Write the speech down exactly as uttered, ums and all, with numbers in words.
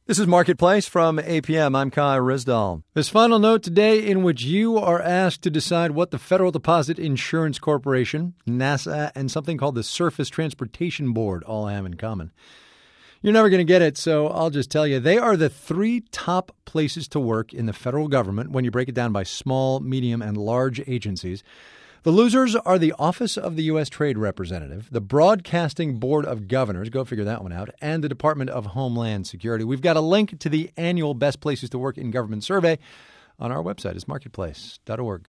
This is Marketplace from A P M. I'm Kai Risdall. This final note today in which you are asked to decide what the Federal Deposit Insurance Corporation, NASA, and something called the Surface Transportation Board all have in common. You're never going to get it, so I'll just tell you. They are the three top places to work in the federal government when you break it down by small, medium, and large agencies. The losers are the Office of the U S Trade Representative, the Broadcasting Board of Governors, go figure that one out, and the Department of Homeland Security. We've got a link to the annual Best Places to Work in Government survey on our website. It's marketplace dot org.